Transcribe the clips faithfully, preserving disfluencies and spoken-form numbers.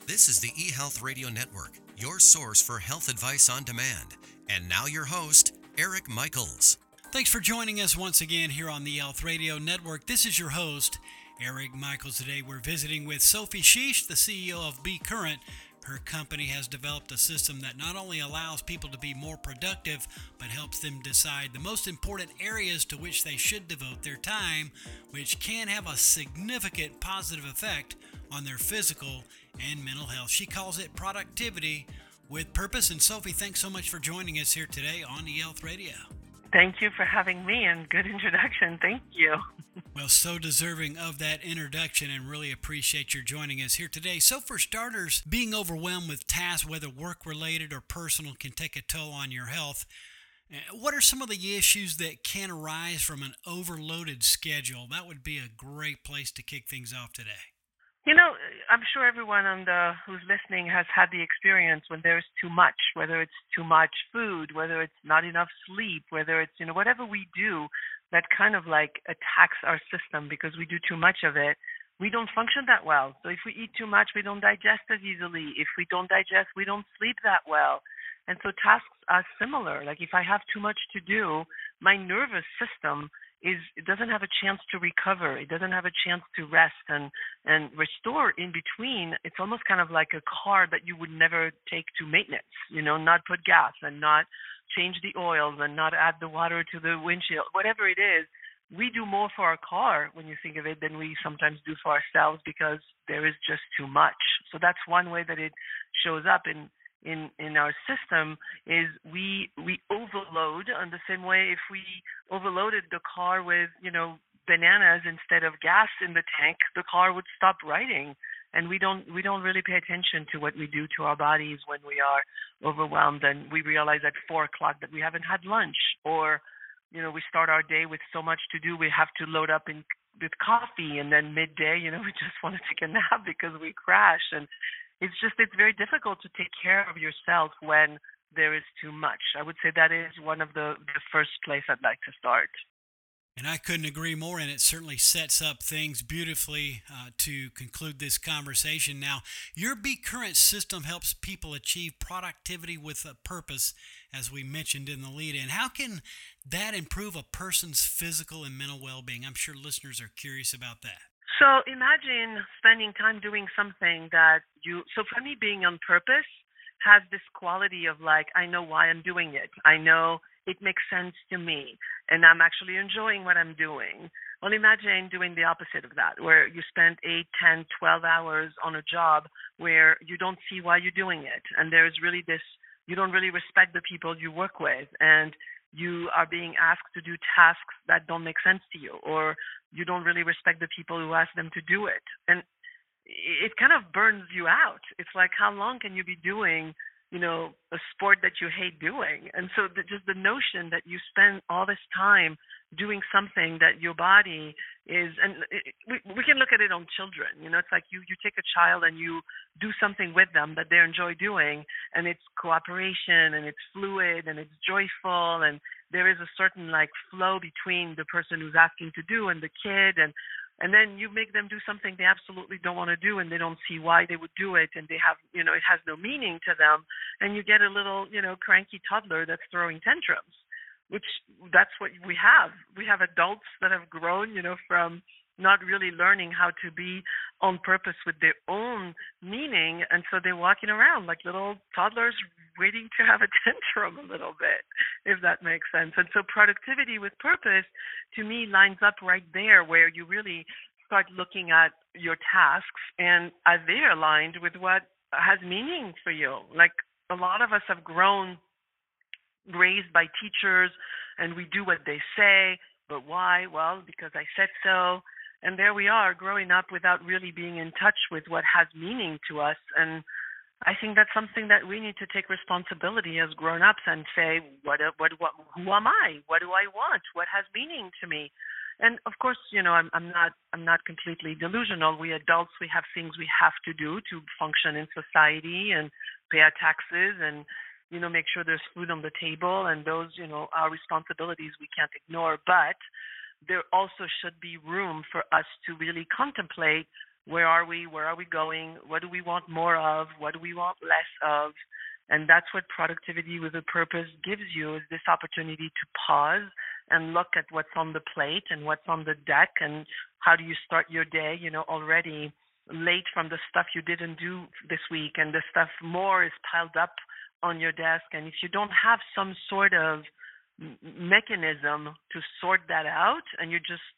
This is the eHealth Radio Network, your source for health advice on demand. And now your host, Eric Michaels. Thanks for joining us once again here on the eHealth Radio Network. This is your host, Eric Michaels. Today we're visiting with Sophie Sheesh, the C E O of Be Current. Her company has developed a system that not only allows people to be more productive, but helps them decide the most important areas to which they should devote their time, which can have a significant positive effect on their physical and mental health. She calls it productivity with purpose. And Sophie, thanks so much for joining us here today on eHealth Radio. Thank you for having me, and good introduction. Thank you. Well, so deserving of that introduction, and really appreciate your joining us here today. So for starters, being overwhelmed with tasks, whether work-related or personal, can take a toll on your health. What are some of the issues that can arise from an overloaded schedule? That would be a great place to kick things off today. You know, I'm sure everyone on the who's listening has had the experience when there's too much, whether it's too much food, whether it's not enough sleep, whether it's, you know, whatever we do that kind of like attacks our system because we do too much of it, we don't function that well. So if we eat too much, we don't digest as easily. If we don't digest, we don't sleep that well. And so tasks are similar. Like if I have too much to do, my nervous system is it doesn't have a chance to recover. It doesn't have a chance to rest and, and restore in between. It's almost kind of like a car that you would never take to maintenance, you know, not put gas and not change the oils and not add the water to the windshield, whatever it is. We do more for our car when you think of it than we sometimes do for ourselves because there is just too much. So that's one way that it shows up in in in our system is we we overload on the same way if we overloaded the car with, you know, bananas instead of gas in the tank, the car would stop riding. And we don't we don't really pay attention to what we do to our bodies when we are overwhelmed and we realize at four o'clock that we haven't had lunch, or, you know, we start our day with so much to do we have to load up in with coffee, and then midday, you know, we just want to take a nap because we crash. And It's just, it's very difficult to take care of yourself when there is too much. I would say that is one of the, the first place I'd like to start. And I couldn't agree more, and it certainly sets up things beautifully uh, to conclude this conversation. Now, your Be Current system helps people achieve productivity with a purpose, as we mentioned in the lead-in. How can that improve a person's physical and mental well-being? I'm sure listeners are curious about that. So imagine spending time doing something that you, so for me, being on purpose has this quality of like, I know why I'm doing it. I know it makes sense to me, and I'm actually enjoying what I'm doing. Well, imagine doing the opposite of that, where you spend eight, ten, twelve hours on a job where you don't see why you're doing it. And there's really this, you don't really respect the people you work with, and you are being asked to do tasks that don't make sense to you, or you don't really respect the people who ask them to do it. And it kind of burns you out. It's like, how long can you be doing, you know, a sport that you hate doing? And so the, just the notion that you spend all this time doing something that your body is, and it, we, we can look at it on children. You know, it's like you, you take a child and you do something with them that they enjoy doing, and it's cooperation and it's fluid and it's joyful, and there is a certain like flow between the person who's asking to do and the kid, and and then you make them do something they absolutely don't want to do, and they don't see why they would do it, and they have, you know, it has no meaning to them, and you get a little, you know, cranky toddler that's throwing tantrums, which that's what we have. We have adults that have grown, you know, from not really learning how to be on purpose with their own meaning, and so they're walking around like little toddlers waiting to have a tantrum a little bit, if that makes sense. And so productivity with purpose, to me, lines up right there where you really start looking at your tasks and are they aligned with what has meaning for you. Like a lot of us have grown raised by teachers, and we do what they say, but why? Well, because I said so. And there we are, growing up without really being in touch with what has meaning to us. And I think that's something that we need to take responsibility as grown-ups and say, what, what, what, who am I? What do I want? What has meaning to me? And of course, you know, I'm, I'm not, I'm not completely delusional. We adults, we have things we have to do to function in society and pay our taxes and, you know, make sure there's food on the table. And those, you know, are responsibilities we can't ignore. But there also should be room for us to really contemplate Where are we? Where are we going? What do we want more of? What do we want less of? And that's what productivity with a purpose gives you, is this opportunity to pause and look at what's on the plate and what's on the deck, and how do you start your day, you know, already late from the stuff you didn't do this week, and the stuff more is piled up on your desk. And if you don't have some sort of mechanism to sort that out, and you just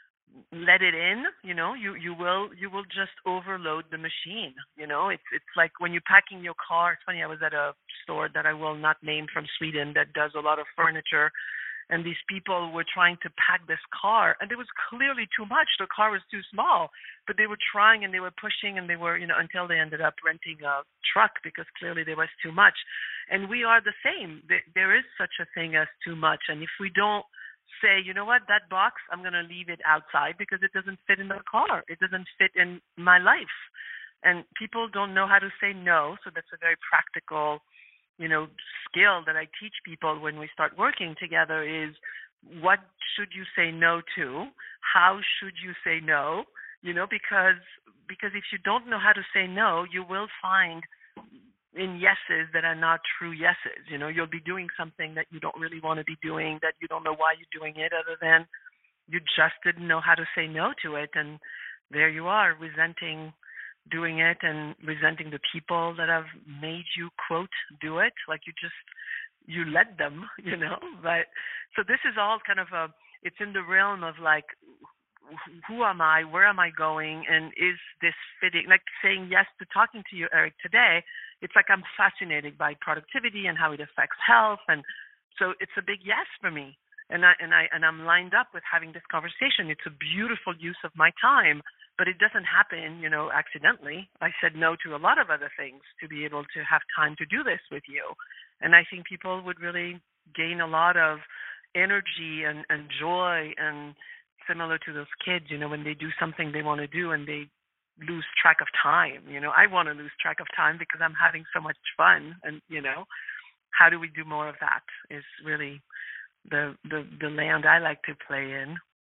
let it in, you know, you you will you will just overload the machine. You know, it's it's like when you're packing your car. It's funny, I was at a store that I will not name, from Sweden, that does a lot of furniture, and these people were trying to pack this car, and it was clearly too much. The car was too small, but they were trying and they were pushing, and they were, you know, until they ended up renting a truck, because clearly there was too much. And we are the same. There is such a thing as too much, and if we don't say, you know what, that box, I'm going to leave it outside because it doesn't fit in the car. It doesn't fit in my life. And people don't know how to say no, so that's a very practical, you know, skill that I teach people when we start working together, is what should you say no to? How should you say no? You know, because because if you don't know how to say no, you will find in yeses that are not true yeses. You know, you'll be doing something that you don't really want to be doing, that you don't know why you're doing it, other than you just didn't know how to say no to it. And there you are, resenting doing it, and resenting the people that have made you, quote, do it. Like you just, you let them, you know. But so this is all kind of a, it's in the realm of like, who am I? Where am I going? And is this fitting? Like saying yes to talking to you, Eric, today, it's like I'm fascinated by productivity and how it affects health. And so it's a big yes for me. And I and I and I'm lined up with having this conversation. It's a beautiful use of my time, but it doesn't happen, you know, accidentally. I said no to a lot of other things to be able to have time to do this with you. And I think people would really gain a lot of energy and, and joy, and similar to those kids, you know, when they do something they want to do and they lose track of time. You know, I want to lose track of time because I'm having so much fun. And, you know, how do we do more of that is really the the, the land I like to play in.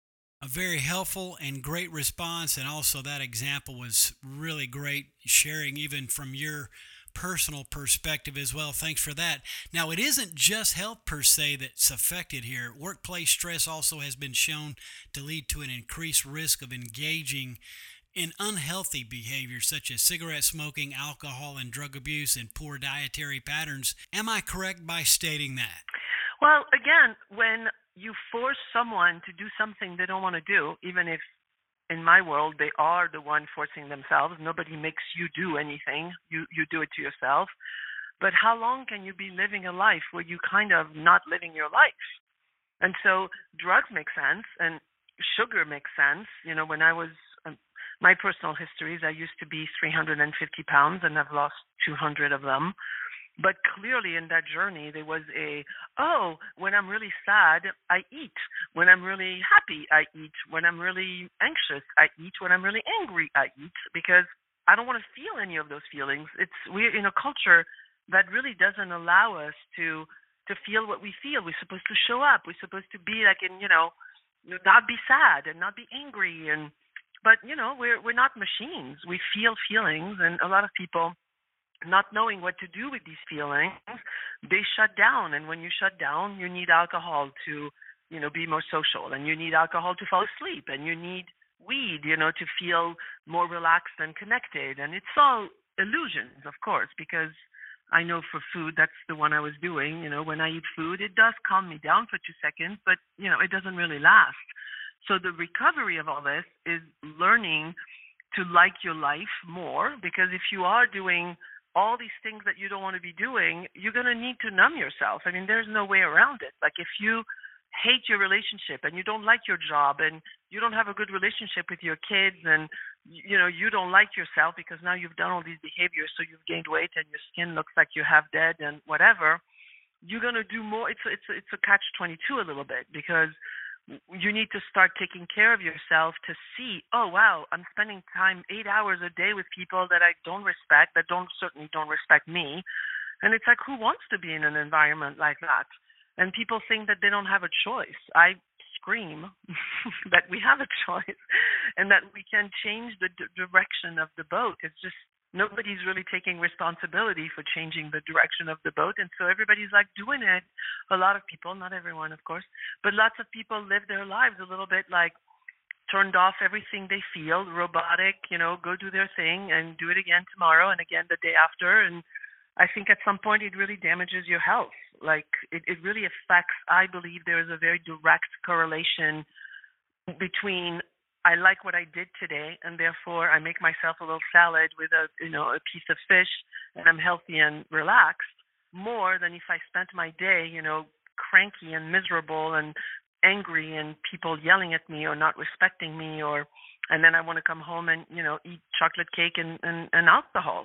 A very helpful and great response, and also that example was really great, sharing even from your personal perspective as well. Thanks for that. Now, it isn't just health per se that's affected here. Workplace stress also has been shown to lead to an increased risk of engaging in unhealthy behaviors such as cigarette smoking, alcohol and drug abuse, and poor dietary patterns. Am I correct by stating that? Well, again, when you force someone to do something they don't want to do, even if in my world they are the one forcing themselves, nobody makes you do anything, you you do it to yourself. But how long can you be living a life where you kind of not living your life? And so drugs make sense, and sugar makes sense. You know, when I was um, my personal histories, I used to be three hundred fifty pounds, and I've lost two hundred of them. But clearly in that journey, there was a, oh, when I'm really sad, I eat. When I'm really happy, I eat. When I'm really anxious, I eat. When I'm really angry, I eat, because I don't want to feel any of those feelings. It's we're in a culture that really doesn't allow us to to feel what we feel. We're supposed to show up. We're supposed to be like in, you know, not be sad and not be angry. And but, you know, we're we're not machines. We feel feelings, and a lot of people, not knowing what to do with these feelings, they shut down. And when you shut down, you need alcohol to, you know, be more social, and you need alcohol to fall asleep, and you need weed, you know, to feel more relaxed and connected. And it's all illusions, of course, because I know for food, that's the one I was doing. You know, when I eat food, it does calm me down for two seconds, but, you know, it doesn't really last. So the recovery of all this is learning to like your life more, because if you are doing all these things that you don't want to be doing, you're going to need to numb yourself. I mean, there's no way around it. Like if you hate your relationship and you don't like your job and you don't have a good relationship with your kids, and, you know, you don't like yourself because now you've done all these behaviors, so you've gained weight and your skin looks like you have dead and whatever, you're going to do more. It's a, it's a, it's a catch twenty-two a little bit, because you need to start taking care of yourself to see, oh, wow, I'm spending time eight hours a day with people that I don't respect, that don't certainly don't respect me. And it's like, who wants to be in an environment like that? And people think that they don't have a choice. I scream that we have a choice and that we can change the d- direction of the boat. It's just nobody's really taking responsibility for changing the direction of the boat. And so everybody's like doing it. A lot of people, not everyone, of course, but lots of people live their lives a little bit like turned off everything they feel, robotic, you know, go do their thing and do it again tomorrow and again the day after. And I think at some point it really damages your health. Like it, it really affects, I believe there is a very direct correlation between I like what I did today and therefore I make myself a little salad with a, you know, a piece of fish and I'm healthy and relaxed more than if I spent my day, you know, cranky and miserable and angry and people yelling at me or not respecting me, or and then I want to come home and, you know, eat chocolate cake and, and, and alcohol.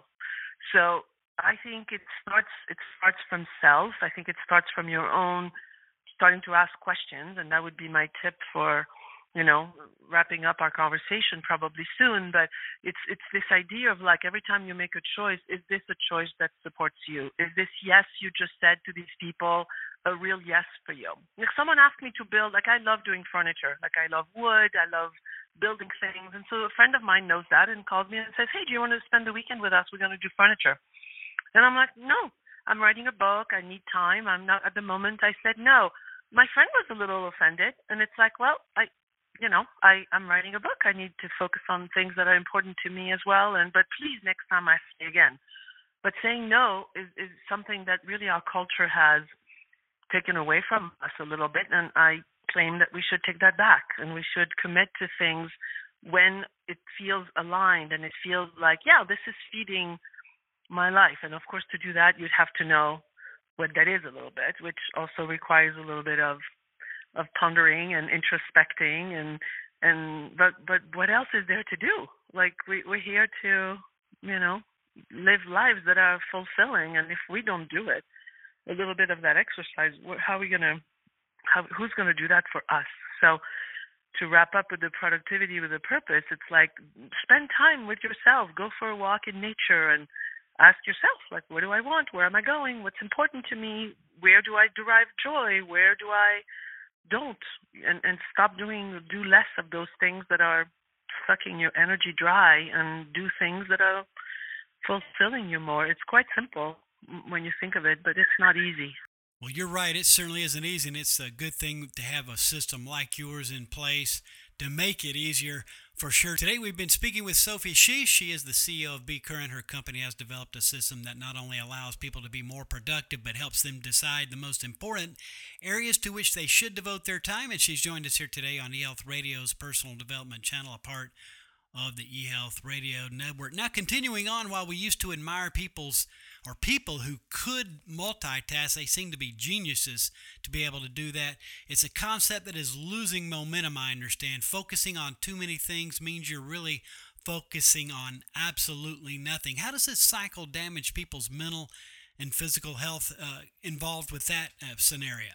So I think it starts it starts from self. I think it starts from your own starting to ask questions, and that would be my tip for, you know, wrapping up our conversation probably soon. But it's it's this idea of like every time you make a choice, is this a choice that supports you? Is this yes you just said to these people a real yes for you? If someone asked me to build, like I love doing furniture, like I love wood, I love building things, and so a friend of mine knows that and calls me and says, hey, do you want to spend the weekend with us? We're going to do furniture. And I'm like, no, I'm writing a book. I need time. I'm not at the moment. I said no. My friend was a little offended, and it's like, well, I, you know, I, I'm writing a book. I need to focus on things that are important to me as well. And but please, next time ask me again. But saying no is, is something that really our culture has taken away from us a little bit, and I claim that we should take that back, and we should commit to things when it feels aligned and it feels like, yeah, this is feeding my life. And of course, to do that, you'd have to know what that is a little bit, which also requires a little bit of of pondering and introspecting, and and but but what else is there to do? Like we we're here to, you know, live lives that are fulfilling, and if we don't do it, a little bit of that exercise, how are we gonna, how who's gonna do that for us? So to wrap up with the productivity with a purpose, it's like spend time with yourself, go for a walk in nature, and ask yourself, like, what do I want? Where am I going? What's important to me? Where do I derive joy? Where do I don't? And and stop doing, do less of those things that are sucking your energy dry, and do things that are fulfilling you more. It's quite simple when you think of it, but it's not easy. Well, you're right. It certainly isn't easy, and it's a good thing to have a system like yours in place to make it easier for sure. Today, we've been speaking with Sophie Sheesh. She is the C E O of Be Current. Her company has developed a system that not only allows people to be more productive, but helps them decide the most important areas to which they should devote their time. And she's joined us here today on eHealth Radio's personal development channel, a part of the eHealth Radio Network. Now, continuing on, while we used to admire people's or people who could multitask, they seem to be geniuses to be able to do that. It's a concept that is losing momentum, I understand. Focusing on too many things means you're really focusing on absolutely nothing. How does this cycle damage people's mental and physical health uh, involved with that uh, scenario?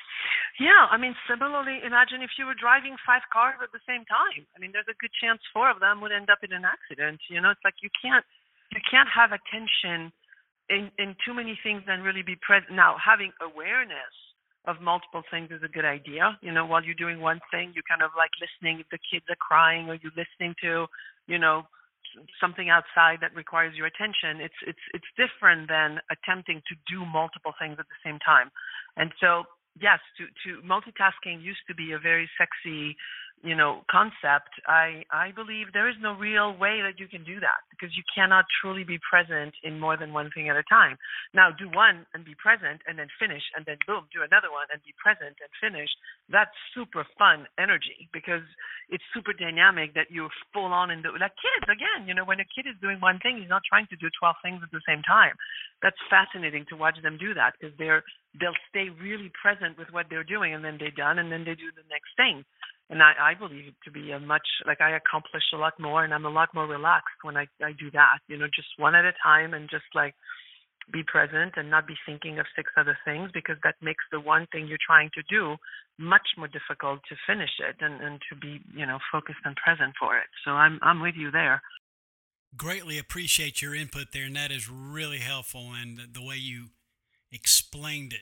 Yeah, I mean, similarly, imagine if you were driving five cars at the same time. I mean, there's a good chance four of them would end up in an accident. You know, it's like you can't you can't have attention in, in too many things and really be present. Now, having awareness of multiple things is a good idea. You know, while you're doing one thing, you're kind of like listening if the kids are crying, or you're listening to, you know, something outside that requires your attention. It's it's it's different than attempting to do multiple things at the same time. And so, yes, to, to multitasking used to be a very sexy, you know, concept. I I believe there is no real way that you can do that, because you cannot truly be present in more than one thing at a time. Now, do one and be present, and then finish, and then boom, do another one and be present and finish. That's super fun energy, because it's super dynamic that you're full on in the, like kids, again, you know, when a kid is doing one thing, he's not trying to do twelve things at the same time. That's fascinating to watch them do that, because they're, they'll stay really present with what they're doing, and then they're done, and then they do the next thing. And I, I believe it to be a much, like I accomplish a lot more, and I'm a lot more relaxed when I, I do that, you know, just one at a time, and just like be present and not be thinking of six other things, because that makes the one thing you're trying to do much more difficult to finish it, and, and to be, you know, focused and present for it. So I'm I'm with you there. Greatly appreciate your input there, and that is really helpful, and the way you explained it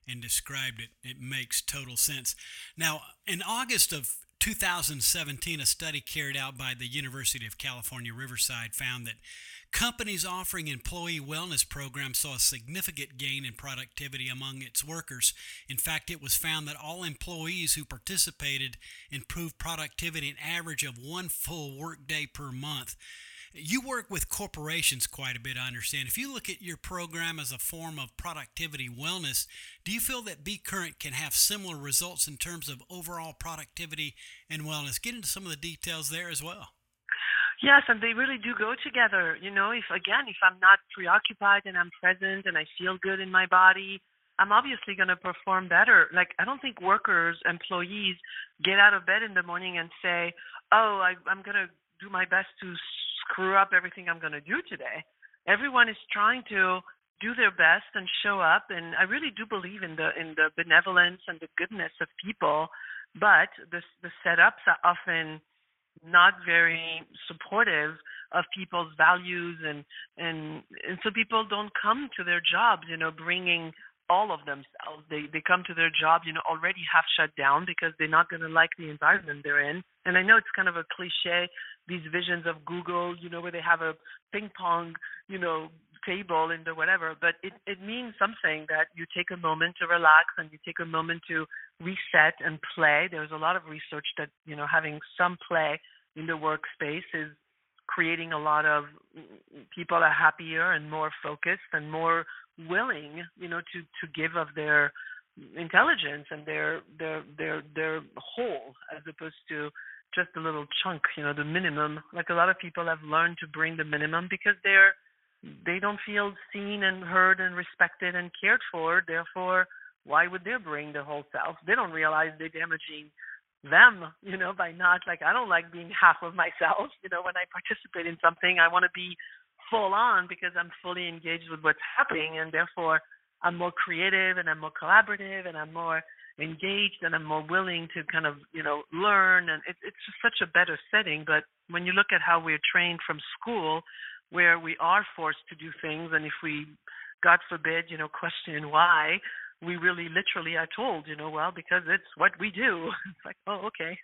and described it. It makes total sense. Now, in August of two thousand seventeen, a study carried out by the University of California, Riverside found that companies offering employee wellness programs saw a significant gain in productivity among its workers. In fact, it was found that all employees who participated improved productivity an average of one full workday per month. You work with corporations quite a bit, I understand. If you look at your program as a form of productivity wellness, do you feel that Be Current can have similar results in terms of overall productivity and wellness? Get into some of the details there as well. Yes, and they really do go together. You know, if again, if I'm not preoccupied and I'm present and I feel good in my body, I'm obviously going to perform better. Like, I don't think workers, employees get out of bed in the morning and say, oh, I, I'm going to do my best to screw up everything I'm going to do today. Everyone is trying to do their best and show up, and I really do believe in the in the benevolence and the goodness of people, but the the setups are often not very supportive of people's values, and and and so people don't come to their jobs, you know, bringing all of themselves. They they come to their job, you know, already half shut down because they're not going to like the environment they're in. And I know it's kind of a cliche, these visions of Google, you know, where they have a ping pong, you know, table in the whatever, but it, it means something that you take a moment to relax and you take a moment to reset and play. There's a lot of research that, you know, having some play in the workspace is creating a lot of people are happier and more focused and more willing, you know, to, to give of their intelligence and their their their their whole, as opposed to just a little chunk, you know, the minimum. Like, a lot of people have learned to bring the minimum because they're they don't feel seen and heard and respected and cared for. Therefore, why would they bring the whole self? They don't realize they're damaging them, you know, by not, like, I don't like being half of myself. You know, when I participate in something, I want to be full on because I'm fully engaged with what's happening, and therefore I'm more creative and I'm more collaborative and I'm more engaged and I'm more willing to kind of, you know, learn. And it, it's just such a better setting. But when you look at how we're trained from school, where we are forced to do things, and if we, God forbid, you know, question why, we really literally are told, you know, well, because it's what we do. It's like, oh, okay,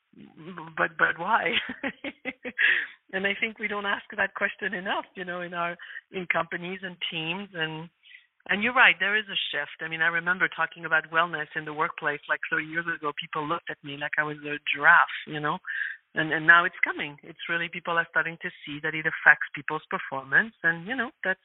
but but why? And I think we don't ask that question enough, you know, in our in companies and teams. And and you're right, there is a shift. I mean, I remember talking about wellness in the workplace like thirty years ago. People looked at me like I was a giraffe, you know. And and now it's coming. It's really, people are starting to see that it affects people's performance, and you know, that's,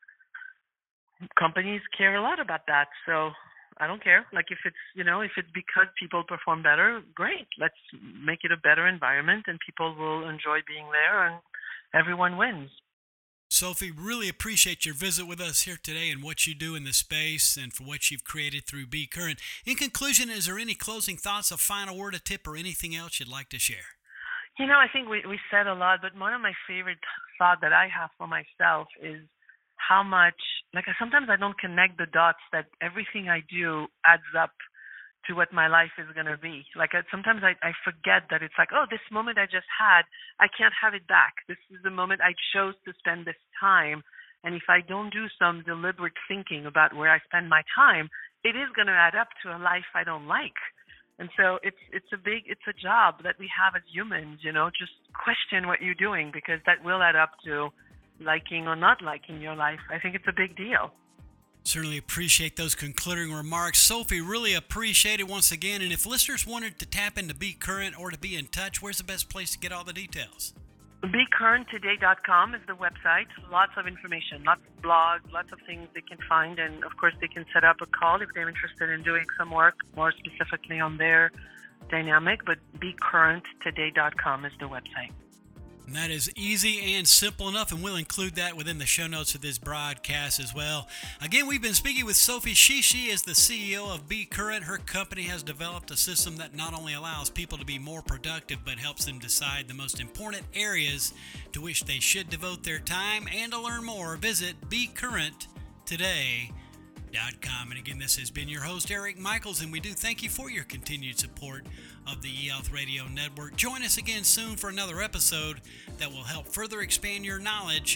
companies care a lot about that. So I don't care. Like, if it's, you know, if it's because people perform better, great. Let's make it a better environment, and people will enjoy being there, and everyone wins. Sophie, really appreciate your visit with us here today and what you do in the space and for what you've created through Be Current. In conclusion, is there any closing thoughts, a final word, a tip, or anything else you'd like to share? You know, I think we, we said a lot, but one of my favorite thoughts that I have for myself is how much, like, sometimes I don't connect the dots that everything I do adds up to what my life is going to be. Like, sometimes I, I forget that it's like, oh, this moment I just had, I can't have it back. This is the moment I chose to spend this time. And if I don't do some deliberate thinking about where I spend my time, it is going to add up to a life I don't like. And so it's it's a big, it's a job that we have as humans, you know, just question what you're doing, because that will add up to liking or not liking your life. I think it's a big deal. Certainly appreciate those concluding remarks. Sophie, really appreciate it once again. And if listeners wanted to tap into Be Current or to be in touch, where's the best place to get all the details? be current today dot com is the website. Lots of information, lots of blogs, lots of things they can find. And, of course, they can set up a call if they're interested in doing some work more specifically on their dynamic. But be current today dot com is the website. And that is easy and simple enough, and we'll include that within the show notes of this broadcast as well. Again, we've been speaking with Sophie Shish. She is the C E O of Be Current. Her company has developed a system that not only allows people to be more productive, but helps them decide the most important areas to which they should devote their time. And to learn more, visit be current today dot com. And again, this has been your host, Eric Michaels, and we do thank you for your continued support of the eHealth Radio Network. Join us again soon for another episode that will help further expand your knowledge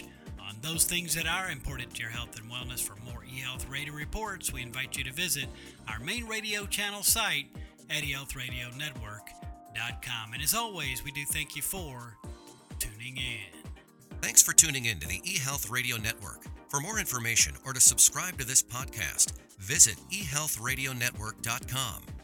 on those things that are important to your health and wellness. For more eHealth Radio reports, we invite you to visit our main radio channel site at e health radio network dot com. And as always, we do thank you for tuning in. Thanks for tuning in to the eHealth Radio Network. For more information or to subscribe to this podcast, visit e health radio network dot com.